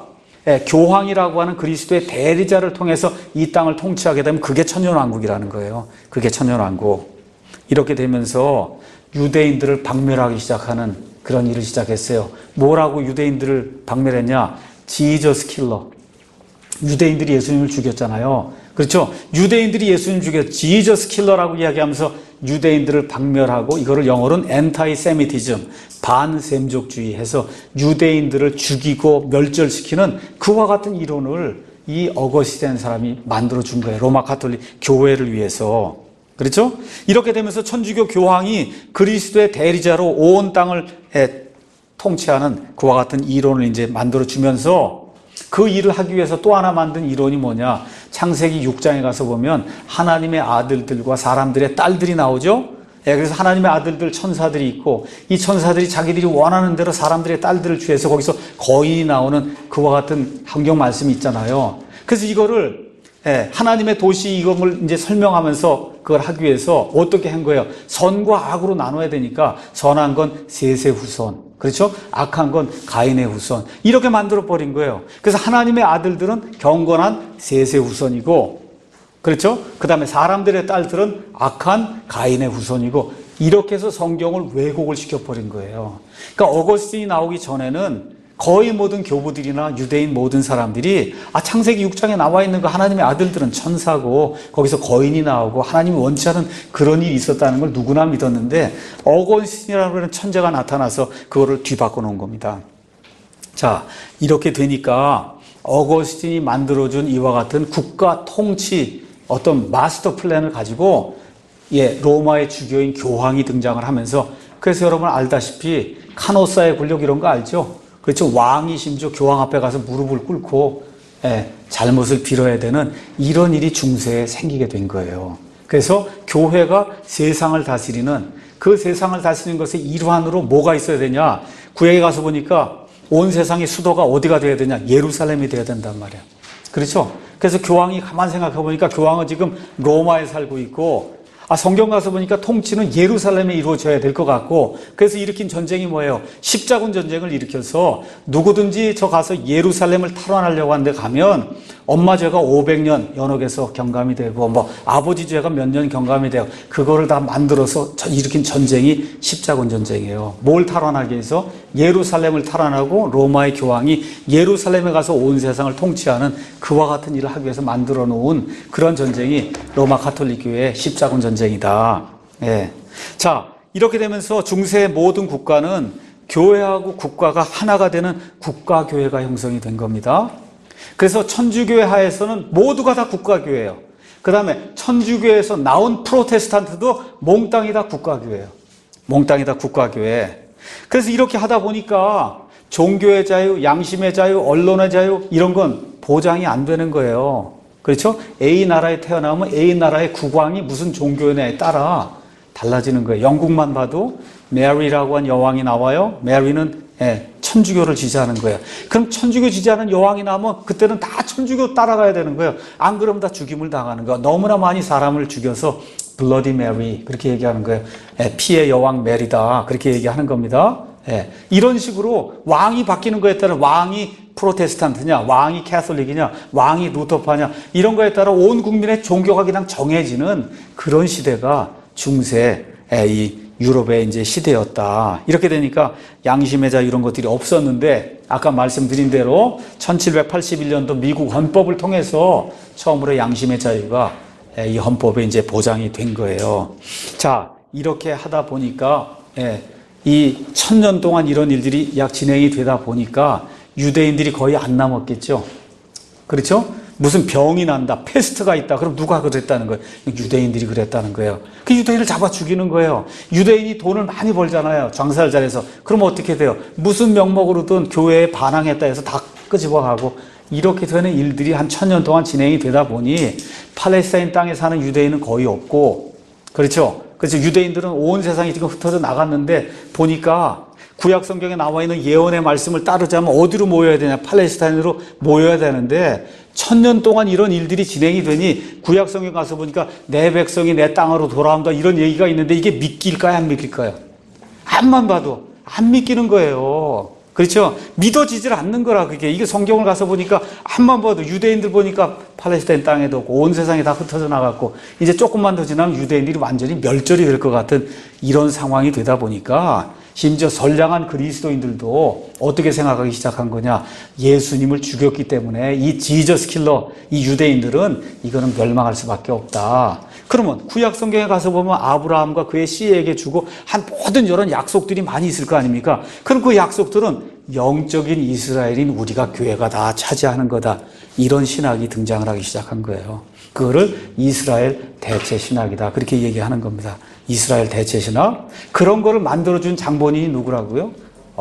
교황이라고 하는 그리스도의 대리자를 통해서 이 땅을 통치하게 되면 그게 천년왕국이라는 거예요. 그게 천년왕국. 이렇게 되면서 유대인들을 박멸하기 시작하는 그런 일을 시작했어요. 뭐라고 유대인들을 박멸했냐? 지저스 킬러. 유대인들이 예수님을 죽였잖아요. 그렇죠? 유대인들이 예수님을 죽였, 지저스 킬러라고 이야기하면서 유대인들을 박멸하고 이거를 영어로는 엔타이세미티즘, 반셈족주의 해서 유대인들을 죽이고 멸절시키는 그와 같은 이론을 이 어거스틴 사람이 만들어준 거예요. 로마 카톨릭 교회를 위해서. 그렇죠? 이렇게 되면서 천주교 교황이 그리스도의 대리자로 온 땅을 통치하는 그와 같은 이론을 이제 만들어주면서 그 일을 하기 위해서 또 하나 만든 이론이 뭐냐? 창세기 6장에 가서 보면 하나님의 아들들과 사람들의 딸들이 나오죠? 그래서 하나님의 아들들 천사들이 있고 이 천사들이 자기들이 원하는 대로 사람들의 딸들을 취해서 거기서 거인이 나오는 그와 같은 환경 말씀이 있잖아요. 그래서 이거를 하나님의 도시 이걸 이제 설명하면서 그걸 하기 위해서 어떻게 한 거예요? 선과 악으로 나눠야 되니까 선한 건 셋의 후손, 그렇죠? 악한 건 가인의 후손 이렇게 만들어 버린 거예요. 그래서 하나님의 아들들은 경건한 셋의 후손이고, 그렇죠? 그 다음에 사람들의 딸들은 악한 가인의 후손이고 이렇게 해서 성경을 왜곡을 시켜버린 거예요. 그러니까 어거스틴이 나오기 전에는 거의 모든 교부들이나 유대인 모든 사람들이 창세기 6장에 나와 있는 그 하나님의 아들들은 천사고 거기서 거인이 나오고 하나님이 원치 않은 그런 일이 있었다는 걸 누구나 믿었는데 어거스틴이라는 그런 천재가 나타나서 그거를 뒤바꿔 놓은 겁니다. 자, 이렇게 되니까 어거스틴이 만들어준 이와 같은 국가 통치 어떤 마스터 플랜을 가지고 로마의 주교인 교황이 등장을 하면서, 그래서 여러분 알다시피 카노사의 권력 이런 거 알죠? 그렇죠. 왕이 심지어 교황 앞에 가서 무릎을 꿇고 잘못을 빌어야 되는 이런 일이 중세에 생기게 된 거예요. 그래서 교회가 세상을 다스리는, 그 세상을 다스리는 것의 일환으로 뭐가 있어야 되냐? 구약에 가서 보니까 온 세상의 수도가 어디가 돼야 되냐? 예루살렘이 돼야 된단 말이에요. 그렇죠? 그래서 교황이 가만 생각해 보니까 교황은 지금 로마에 살고 있고, 성경 가서 보니까 통치는 예루살렘에 이루어져야 될 것 같고, 그래서 일으킨 전쟁이 뭐예요? 십자군 전쟁을 일으켜서 누구든지 저 가서 예루살렘을 탈환하려고 하는데 가면 엄마 죄가 500년 연옥에서 경감이 되고 뭐 아버지 죄가 몇 년 경감이 되고 그거를 다 만들어서 일으킨 전쟁이 십자군 전쟁이에요. 뭘 탈환하기 위해서? 예루살렘을 탈환하고 로마의 교황이 예루살렘에 가서 온 세상을 통치하는 그와 같은 일을 하기 위해서 만들어 놓은 그런 전쟁이 로마 가톨릭 교회의 십자군 전쟁이다. 예. 자, 이렇게 되면서 중세의 모든 국가는 교회하고 국가가 하나가 되는 국가교회가 형성이 된 겁니다. 그래서 천주교회 하에서는 모두가 다 국가교회예요. 그 다음에 천주교회에서 나온 프로테스탄트도 몽땅이 다 국가교회예요. 몽땅이 다 국가교회. 그래서 이렇게 하다 보니까 종교의 자유, 양심의 자유, 언론의 자유 이런 건 보장이 안 되는 거예요. 그렇죠? A 나라에 태어나면 A 나라의 국왕이 무슨 종교냐에 따라 달라지는 거예요. 영국만 봐도 메리라고 한 여왕이 나와요. 메리는 천주교를 지지하는 거예요. 그럼 천주교 지지하는 여왕이 나오면 그때는 다 천주교 따라가야 되는 거예요. 안 그러면 다 죽임을 당하는 거예요. 너무나 많이 사람을 죽여서 블러디 메리 그렇게 얘기하는 거예요. 피의 여왕 메리다 그렇게 얘기하는 겁니다. 이런 식으로 왕이 바뀌는 거에 따라 왕이 프로테스탄트냐, 왕이 캐톨릭이냐, 왕이 루터파냐 이런 거에 따라 온 국민의 종교가 그냥 정해지는 그런 시대가 중세 이 유럽의 이제 시대였다. 이렇게 되니까 양심의 자유 이런 것들이 없었는데 아까 말씀드린 대로 1781년도 미국 헌법을 통해서 처음으로 양심의 자유가 이 헌법에 이제 보장이 된 거예요. 자, 이렇게 하다 보니까 이 1000년 동안 이런 일들이 약 진행이 되다 보니까 유대인들이 거의 안 남았겠죠. 그렇죠? 무슨 병이 난다, 패스트가 있다. 그럼 누가 그랬다는 거예요? 유대인들이 그랬다는 거예요. 그 유대인을 잡아 죽이는 거예요. 유대인이 돈을 많이 벌잖아요. 장사를 잘해서. 그럼 어떻게 돼요? 무슨 명목으로든 교회에 반항했다 해서 다 끄집어가고 이렇게 되는 일들이 한 1000년 동안 진행이 되다 보니 팔레스타인 땅에 사는 유대인은 거의 없고 그렇죠? 그래서 유대인들은 온 세상이 지금 흩어져 나갔는데 보니까 구약 성경에 나와 있는 예언의 말씀을 따르자면 어디로 모여야 되냐? 팔레스타인으로 모여야 되는데 1000년 동안 이런 일들이 진행이 되니 구약 성경 가서 보니까 내 백성이 내 땅으로 돌아온다 이런 얘기가 있는데 이게 믿길까요? 안 믿길까요? 앞만 봐도 안 믿기는 거예요. 그렇죠? 믿어지질 않는 거라 그게. 이게 성경을 가서 보니까 앞만 봐도 유대인들 보니까 팔레스타인 땅에도 없고 온 세상이 다 흩어져 나갔고 이제 조금만 더 지나면 유대인들이 완전히 멸절이 될 것 같은 이런 상황이 되다 보니까 심지어 선량한 그리스도인들도 어떻게 생각하기 시작한 거냐. 예수님을 죽였기 때문에 이 지저스 킬러, 이 유대인들은 이거는 멸망할 수밖에 없다. 그러면 구약 성경에 가서 보면 아브라함과 그의 씨에게 주고 한 모든 이런 약속들이 많이 있을 거 아닙니까? 그럼 그 약속들은 영적인 이스라엘인 우리가 교회가 다 차지하는 거다. 이런 신학이 등장을 하기 시작한 거예요. 그거를 이스라엘 대체 신학이다. 그렇게 얘기하는 겁니다. 이스라엘 대체 신학. 그런 거를 만들어준 장본인이 누구라고요?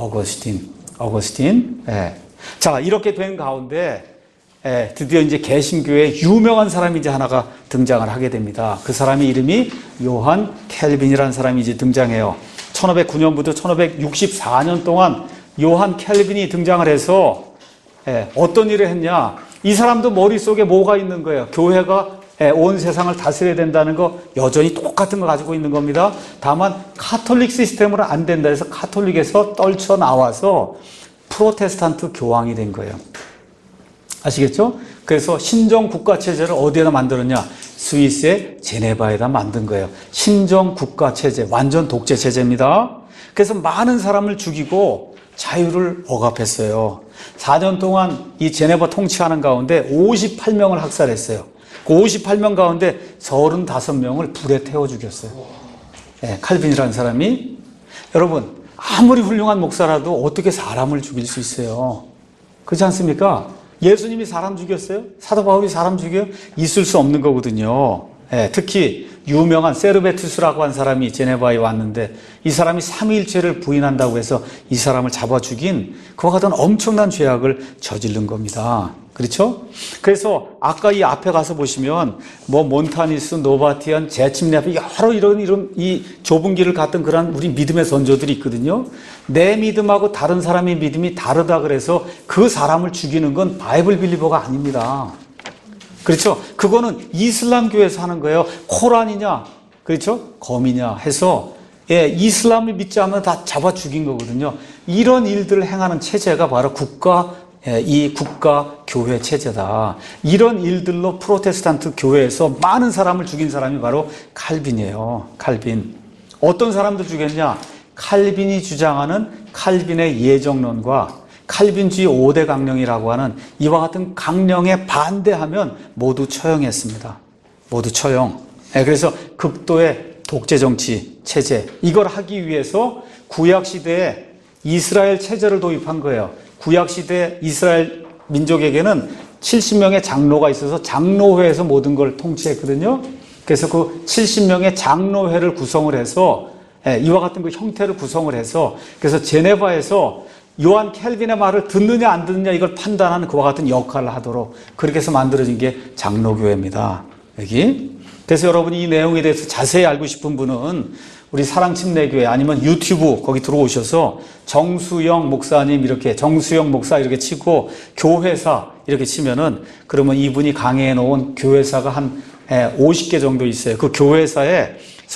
어거스틴. 자, 이렇게 된 가운데 드디어 이제 개신교에 유명한 사람이 이제 하나가 등장을 하게 됩니다. 그 사람의 이름이 요한 캘빈이라는 사람이 이제 등장해요. 1509년부터 1564년 동안 요한 캘빈이 등장을 해서 어떤 일을 했냐? 이 사람도 머릿속에 뭐가 있는 거예요? 교회가 온 세상을 다스려야 된다는 거 여전히 똑같은 거 가지고 있는 겁니다. 다만 카톨릭 시스템으로 안 된다 해서 카톨릭에서 떨쳐 나와서 프로테스탄트 교황이 된 거예요. 아시겠죠? 그래서 신정 국가 체제를 어디에다 만들었냐? 스위스의 제네바에다 만든 거예요. 신정 국가 체제, 완전 독재 체제입니다. 그래서 많은 사람을 죽이고 자유를 억압했어요. 4년 동안 이 제네바 통치하는 가운데 58명을 학살했어요. 그 58명 가운데 35명을 불에 태워 죽였어요. 칼빈이라는 사람이. 여러분, 아무리 훌륭한 목사라도 어떻게 사람을 죽일 수 있어요? 그렇지 않습니까? 예수님이 사람 죽였어요? 사도 바울이 사람 죽여요? 있을 수 없는 거거든요. 특히 유명한 세르베투스라고 한 사람이 제네바에 왔는데 이 사람이 삼위일체를 부인한다고 해서 이 사람을 잡아 죽인 그와 같은 엄청난 죄악을 저지른 겁니다. 그렇죠? 그래서 아까 이 앞에 가서 보시면 뭐 몬타니스, 노바티안, 제침례 여러 이런 이 좁은 길을 갔던 그런 우리 믿음의 선조들이 있거든요. 내 믿음하고 다른 사람의 믿음이 다르다 그래서 그 사람을 죽이는 건 바이블 빌리버가 아닙니다. 그렇죠? 그거는 이슬람교에서 하는 거예요. 코란이냐, 그렇죠? 검이냐 해서 이슬람을 믿지 않으면 다 잡아 죽인 거거든요. 이런 일들을 행하는 체제가 바로 국가 이 국가 교회 체제다. 이런 일들로 프로테스탄트 교회에서 많은 사람을 죽인 사람이 바로 칼빈이에요. 칼빈. 어떤 사람들 죽였냐? 칼빈이 주장하는 칼빈의 예정론과 칼빈주의 5대 강령이라고 하는 이와 같은 강령에 반대하면 모두 처형했습니다. 모두 처형. 그래서 극도의 독재 정치 체제, 이걸 하기 위해서 구약시대에 이스라엘 체제를 도입한 거예요. 구약시대 이스라엘 민족에게는 70명의 장로가 있어서 장로회에서 모든 걸 통치했거든요. 그래서 그 70명의 장로회를 구성을 해서 이와 같은 그 형태를 구성을 해서 그래서 제네바에서 요한 켈빈의 말을 듣느냐 안 듣느냐 이걸 판단하는 그와 같은 역할을 하도록 그렇게 해서 만들어진 게 장로교회입니다. 여기. 그래서 여러분이 이 내용에 대해서 자세히 알고 싶은 분은 우리 사랑침례교회 아니면 유튜브 거기 들어오셔서 정수영 목사님 이렇게 정수영 목사 이렇게 치고 교회사 이렇게 치면은 그러면 이분이 강해해 놓은 교회사가 한 50개 정도 있어요. 그 교회사에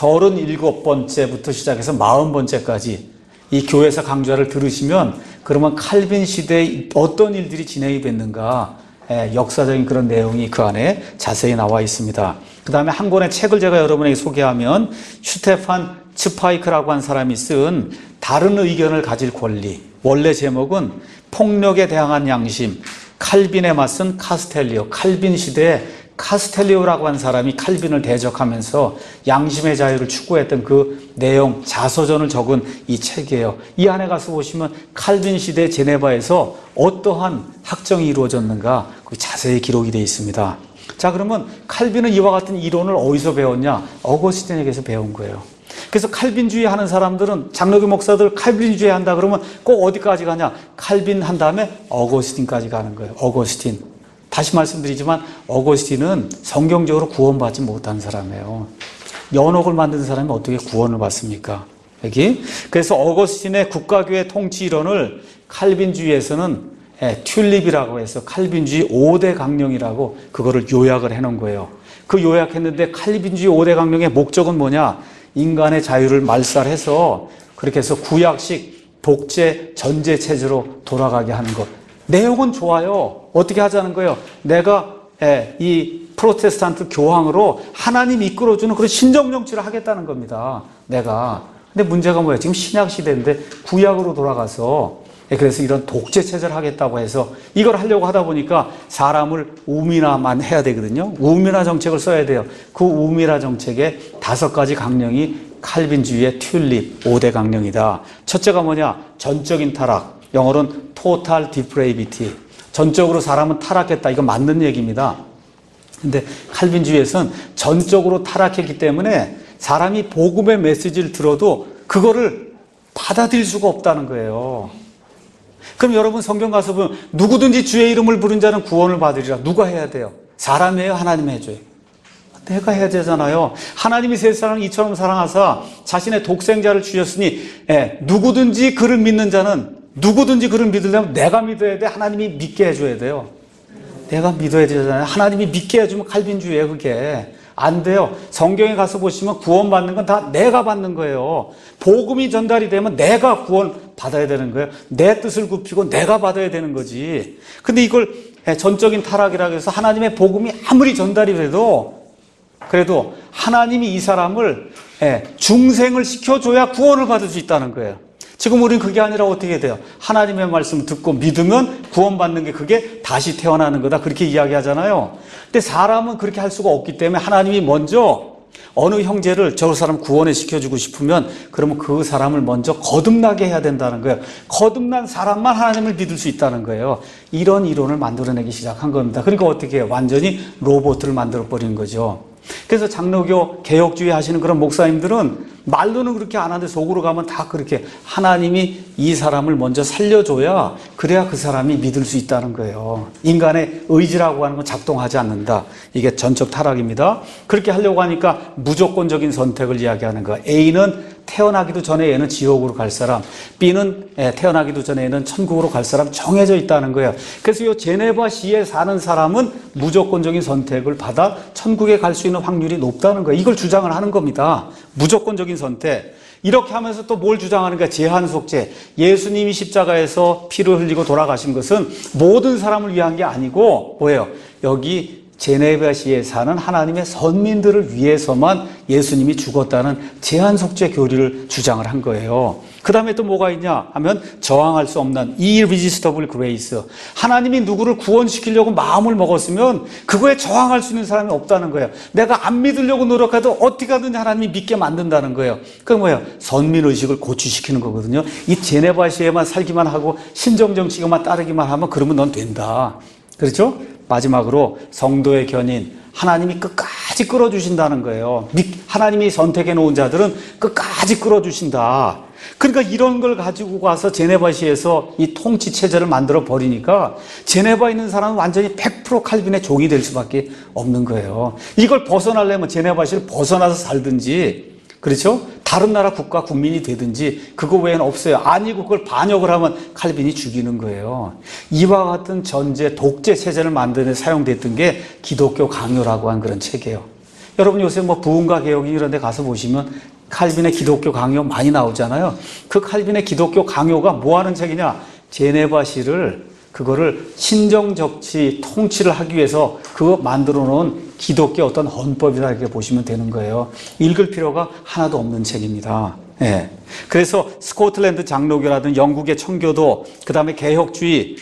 37번째부터 시작해서 40번째까지 이 교회사 강좌를 들으시면 그러면 칼빈 시대에 어떤 일들이 진행이 됐는가 역사적인 그런 내용이 그 안에 자세히 나와 있습니다. 그 다음에 한 권의 책을 제가 여러분에게 소개하면 슈테판 츠파이크라고 한 사람이 쓴 다른 의견을 가질 권리, 원래 제목은 폭력에 대항한 양심, 칼빈에 맞선 카스텔리오, 칼빈 시대에 카스텔리오라고 한 사람이 칼빈을 대적하면서 양심의 자유를 추구했던 그 내용, 자서전을 적은 이 책이에요. 이 안에 가서 보시면 칼빈 시대 제네바에서 어떠한 학정이 이루어졌는가 자세히 기록이 되어 있습니다. 자, 그러면 칼빈은 이와 같은 이론을 어디서 배웠냐? 어거스틴에게서 배운 거예요. 그래서 칼빈주의 하는 사람들은 장로교 목사들 칼빈주의 한다 그러면 꼭 어디까지 가냐? 칼빈 한 다음에 어거스틴까지 가는 거예요. 어거스틴. 다시 말씀드리지만 어거스틴은 성경적으로 구원받지 못한 사람이에요. 연옥을 만든 사람이 어떻게 구원을 받습니까? 여기. 그래서 어거스틴의 국가교회 통치 이론을 칼빈주의에서는 튤립이라고 해서 칼빈주의 5대 강령이라고 그거를 요약을 해놓은 거예요. 그 요약했는데 칼빈주의 5대 강령의 목적은 뭐냐? 인간의 자유를 말살해서 그렇게 해서 구약식 독재 전제 체제로 돌아가게 하는 것. 내용은 좋아요. 어떻게 하자는 거예요? 내가 이 프로테스탄트 교황으로 하나님 이끌어주는 그런 신정정치를 하겠다는 겁니다. 내가. 근데 문제가 뭐예요? 지금 신약 시대인데 구약으로 돌아가서 그래서 이런 독재 체제를 하겠다고 해서 이걸 하려고 하다 보니까 사람을 우민화만 해야 되거든요. 우민화 정책을 써야 돼요. 그 우민화 정책의 5가지 강령이 칼빈주의의 튤립 5대 강령이다. 첫째가 뭐냐? 전적인 타락. 영어로는 total depravity. 전적으로 사람은 타락했다. 이거 맞는 얘기입니다. 근데 칼빈주의에서는 전적으로 타락했기 때문에 사람이 복음의 메시지를 들어도 그거를 받아들일 수가 없다는 거예요. 그럼 여러분 성경 가서 보면 누구든지 주의 이름을 부른 자는 구원을 받으리라. 누가 해야 돼요? 사람이에요? 하나님이 해줘요? 내가 해야 되잖아요. 하나님이 세상을 이처럼 사랑하사 자신의 독생자를 주셨으니 누구든지 그를 믿는 자는 누구든지 그를 믿으려면 내가 믿어야 돼. 하나님이 믿게 해줘야 돼요. 내가 믿어야 되잖아요. 하나님이 믿게 해주면 칼빈주의예요. 그게 안 돼요. 성경에 가서 보시면 구원받는 건 다 내가 받는 거예요. 복음이 전달이 되면 내가 구원 받아야 되는 거예요. 내 뜻을 굽히고 내가 받아야 되는 거지. 근데 이걸 전적인 타락이라고 해서 하나님의 복음이 아무리 전달이 돼도 그래도 하나님이 이 사람을 중생을 시켜줘야 구원을 받을 수 있다는 거예요. 지금 우리는 그게 아니라 어떻게 돼요? 하나님의 말씀을 듣고 믿으면 구원받는 게 그게 다시 태어나는 거다. 그렇게 이야기하잖아요. 근데 사람은 그렇게 할 수가 없기 때문에 하나님이 먼저 어느 형제를 저 사람 구원을 시켜주고 싶으면 그러면 그 사람을 먼저 거듭나게 해야 된다는 거예요. 거듭난 사람만 하나님을 믿을 수 있다는 거예요. 이런 이론을 만들어내기 시작한 겁니다. 그러니까 어떻게 해요? 완전히 로봇을 만들어버리는 거죠. 그래서 장로교 개혁주의 하시는 그런 목사님들은 말로는 그렇게 안 하는데 속으로 가면 다 그렇게 하나님이 이 사람을 먼저 살려줘야 그래야 그 사람이 믿을 수 있다는 거예요. 인간의 의지라고 하는 건 작동하지 않는다. 이게 전적 타락입니다. 그렇게 하려고 하니까 무조건적인 선택을 이야기하는 거예요. A는 태어나기도 전에 얘는 지옥으로 갈 사람, B는 태어나기도 전에 얘는 천국으로 갈 사람 정해져 있다는 거예요. 그래서 이 제네바시에 사는 사람은 무조건적인 선택을 받아 천국에 갈 수 있는 확률이 높다는 거예요. 이걸 주장을 하는 겁니다. 무조건적인 선택. 이렇게 하면서 또 뭘 주장하는가? 제한속죄. 예수님이 십자가에서 피를 흘리고 돌아가신 것은 모든 사람을 위한 게 아니고 뭐예요? 여기 제네바시에 사는 하나님의 선민들을 위해서만 예수님이 죽었다는 제한속죄 교리를 주장을 한 거예요. 그 다음에 또 뭐가 있냐 하면 저항할 수 없는 irresistible grace. 하나님이 누구를 구원시키려고 마음을 먹었으면 그거에 저항할 수 있는 사람이 없다는 거예요. 내가 안 믿으려고 노력해도 어떻게 하든지 하나님이 믿게 만든다는 거예요. 그게 뭐예요? 선민의식을 고취시키는 거거든요. 이 제네바시에만 살기만 하고 신정정치가만 따르기만 하면 그러면 넌 된다. 그렇죠? 마지막으로 성도의 견인, 하나님이 끝까지 끌어주신다는 거예요. 하나님이 선택해 놓은 자들은 끝까지 끌어주신다. 그러니까 이런 걸 가지고 가서 제네바시에서 이 통치 체제를 만들어 버리니까 제네바에 있는 사람은 완전히 100% 칼빈의 종이 될 수밖에 없는 거예요. 이걸 벗어나려면 제네바시를 벗어나서 살든지, 그렇죠? 다른 나라 국가 국민이 되든지 그거 외에는 없어요. 아니고 그걸 반역을 하면 칼빈이 죽이는 거예요. 이와 같은 전제, 독재 체제를 만드는 데 사용됐던 게 기독교 강요라고 한 그런 책이에요. 여러분 요새 뭐 부흥과 개혁인 이런 데 가서 보시면 칼빈의 기독교 강요 많이 나오잖아요. 그 칼빈의 기독교 강요가 뭐 하는 책이냐? 제네바시를 그거를 신정적치 통치를 하기 위해서 그거 만들어 놓은 기독교 어떤 헌법이다 이렇게 보시면 되는 거예요. 읽을 필요가 하나도 없는 책입니다. 예. 그래서 스코틀랜드 장로교라든 영국의 청교도, 그 다음에 개혁주의,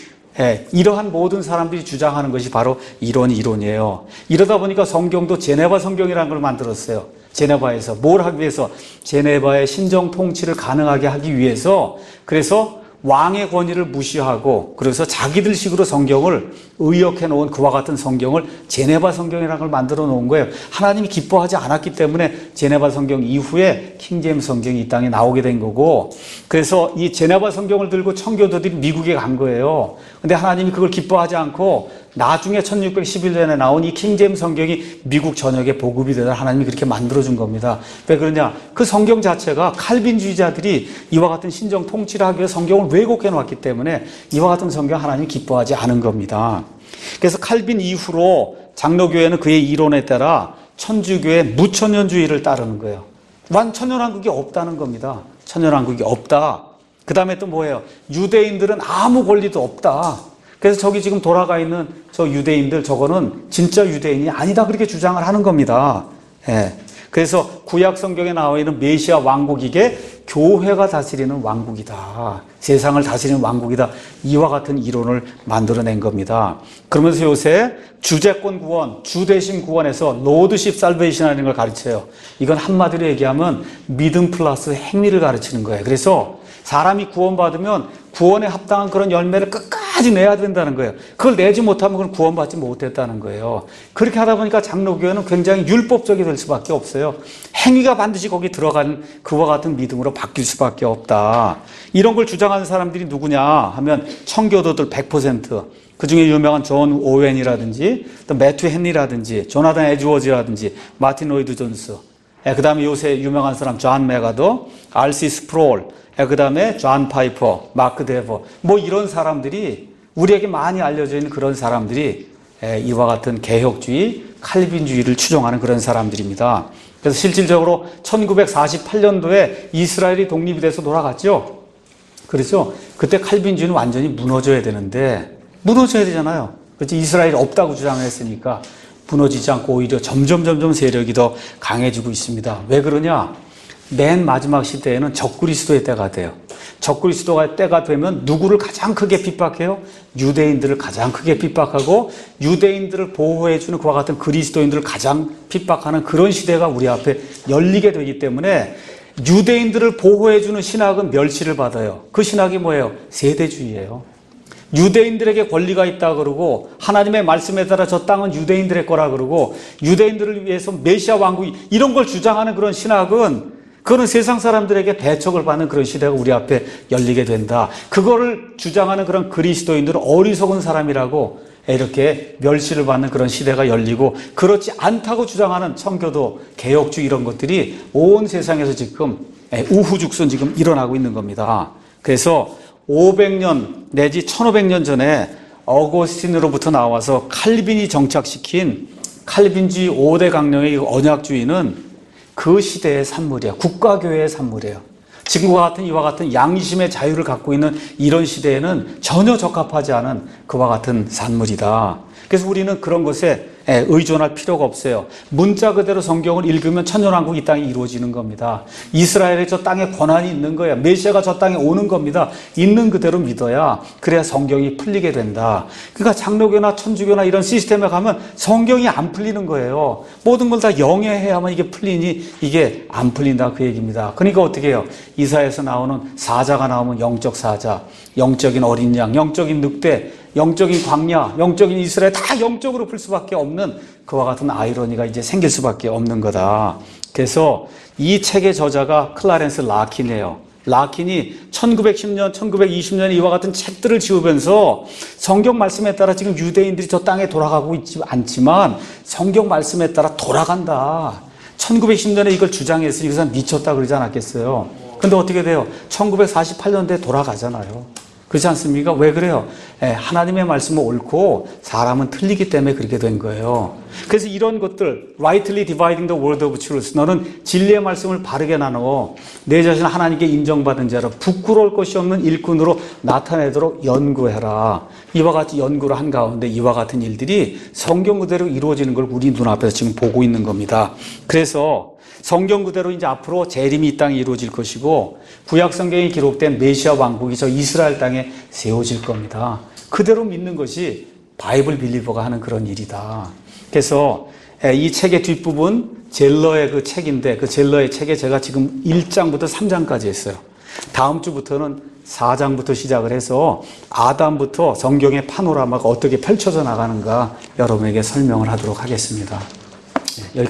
이러한 모든 사람들이 주장하는 것이 바로 이런 이론이에요. 이러다 보니까 성경도 제네바 성경이라는 걸 만들었어요. 제네바에서 뭘 하기 위해서? 제네바의 신정 통치를 가능하게 하기 위해서. 그래서 왕의 권위를 무시하고 그래서 자기들 식으로 성경을 의역해 놓은 그와 같은 성경을 제네바 성경이라는 걸 만들어 놓은 거예요. 하나님이 기뻐하지 않았기 때문에 제네바 성경 이후에 킹제임스 성경이 이 땅에 나오게 된 거고, 그래서 이 제네바 성경을 들고 청교도들이 미국에 간 거예요. 근데 하나님이 그걸 기뻐하지 않고 나중에 1611년에 나온 이 킹제임스 성경이 미국 전역에 보급이 되다 하나님이 그렇게 만들어준 겁니다. 왜 그러냐? 그 성경 자체가 칼빈주의자들이 이와 같은 신정 통치를 하기 위해 성경을 왜곡해 놓았기 때문에 이와 같은 성경 하나님이 기뻐하지 않은 겁니다. 그래서 칼빈 이후로 장로교회는 그의 이론에 따라 천주교의 무천년주의를 따르는 거예요. 완천년왕국이 없다는 겁니다. 천년왕국이 없다. 그 다음에 또 뭐예요? 유대인들은 아무 권리도 없다. 그래서 저기 지금 돌아가 있는 저 유대인들, 저거는 진짜 유대인이 아니다 그렇게 주장을 하는 겁니다. 예. 그래서 구약 성경에 나와 있는 메시아 왕국이게 교회가 다스리는 왕국이다. 세상을 다스리는 왕국이다. 이와 같은 이론을 만들어낸 겁니다. 그러면서 요새 주재권 구원, 주대신 구원에서 로드십 살베이션이라는 걸 가르쳐요. 이건 한마디로 얘기하면 믿음 플러스 행위를 가르치는 거예요. 그래서 사람이 구원받으면 구원에 합당한 그런 열매를 끝까지 내야 된다는 거예요. 그걸 내지 못하면 그건 구원받지 못했다는 거예요. 그렇게 하다 보니까 장로교회는 굉장히 율법적이 될 수밖에 없어요. 행위가 반드시 거기 들어가는 그와 같은 믿음으로 바뀔 수밖에 없다. 이런 걸 주장하는 사람들이 누구냐 하면 청교도들 100%, 그중에 유명한 존 오웬이라든지 또 매튜 헨리라든지 조나단 에즈워즈라든지 마틴 로이드 존스, 그 다음에 요새 유명한 사람 존 메가더, 알시 스프롤, 그 다음에 존 파이퍼, 마크 데버, 뭐 이런 사람들이, 우리에게 많이 알려져 있는 그런 사람들이 이와 같은 개혁주의, 칼빈주의를 추종하는 그런 사람들입니다. 그래서 실질적으로 1948년도에 이스라엘이 독립이 돼서 돌아갔죠. 그렇죠? 그때 칼빈주의는 완전히 무너져야 되는데 무너져야 되잖아요. 그렇지? 이스라엘이 없다고 주장을 했으니까 무너지지 않고 오히려 점점 세력이 더 강해지고 있습니다. 왜 그러냐? 맨 마지막 시대에는 적그리스도의 때가 돼요. 적그리스도의 때가 되면 누구를 가장 크게 핍박해요? 유대인들을 가장 크게 핍박하고 유대인들을 보호해주는 그와 같은 그리스도인들을 가장 핍박하는 그런 시대가 우리 앞에 열리게 되기 때문에 유대인들을 보호해주는 신학은 멸시를 받아요. 그 신학이 뭐예요? 세대주의예요. 유대인들에게 권리가 있다 그러고 하나님의 말씀에 따라 저 땅은 유대인들의 거라 그러고 유대인들을 위해서 메시아 왕국 이런 걸 주장하는 그런 신학은 그거는 세상 사람들에게 배척을 받는 그런 시대가 우리 앞에 열리게 된다. 그거를 주장하는 그런 그리스도인들은 어리석은 사람이라고 이렇게 멸시를 받는 그런 시대가 열리고, 그렇지 않다고 주장하는 청교도, 개혁주의 이런 것들이 온 세상에서 지금 우후죽순 지금 일어나고 있는 겁니다. 그래서 500년 내지 1500년 전에 어거스틴으로부터 나와서 칼빈이 정착시킨 칼빈주의 5대 강령의 언약주의는 그 시대의 산물이야. 국가교회의 산물이에요. 지금과 같은 이와 같은 양심의 자유를 갖고 있는 이런 시대에는 전혀 적합하지 않은 그와 같은 산물이다. 그래서 우리는 그런 것에 의존할 필요가 없어요. 문자 그대로 성경을 읽으면 천년왕국 이 땅에 이루어지는 겁니다. 이스라엘의 저 땅에 권한이 있는 거야. 메시아가 저 땅에 오는 겁니다. 있는 그대로 믿어야 그래야 성경이 풀리게 된다. 그러니까 장로교나 천주교나 이런 시스템에 가면 성경이 안 풀리는 거예요. 모든 걸 다 영해야만 이게 풀리니 이게 안 풀린다 그 얘기입니다. 그러니까 어떻게 해요? 이사야에서 나오는 사자가 나오면 영적 사자, 영적인 어린 양, 영적인 늑대, 영적인 광야, 영적인 이스라엘 다 영적으로 풀 수밖에 없는 그와 같은 아이러니가 이제 생길 수밖에 없는 거다. 그래서 이 책의 저자가 클라렌스 라킨이에요. 라킨이 1910년, 1920년에 이와 같은 책들을 지으면서 성경 말씀에 따라 지금 유대인들이 저 땅에 돌아가고 있지 않지만 성경 말씀에 따라 돌아간다. 1910년에 이걸 주장했으니 그 사람 미쳤다 그러지 않았겠어요. 근데 어떻게 돼요? 1948년대에 돌아가잖아요. 그렇지 않습니까? 왜 그래요? 하나님의 말씀은 옳고 사람은 틀리기 때문에 그렇게 된 거예요. 그래서 이런 것들, rightly dividing the word of truth. 너는 진리의 말씀을 바르게 나누어 내 자신을 하나님께 인정받은 자로 부끄러울 것이 없는 일꾼으로 나타내도록 연구해라. 이와 같이 연구를 한 가운데 이와 같은 일들이 성경 그대로 이루어지는 걸 우리 눈앞에서 지금 보고 있는 겁니다. 그래서 성경 그대로 이제 앞으로 재림이 이 땅에 이루어질 것이고 구약 성경에 기록된 메시아 왕국이 저 이스라엘 땅에 세워질 겁니다. 그대로 믿는 것이 바이블 빌리버가 하는 그런 일이다. 그래서 이 책의 뒷부분 젤러의 그 책인데 그 젤러의 책에 제가 지금 1장부터 3장까지 했어요. 다음 주부터는 4장부터 시작을 해서 아담부터 성경의 파노라마가 어떻게 펼쳐져 나가는가 여러분에게 설명을 하도록 하겠습니다.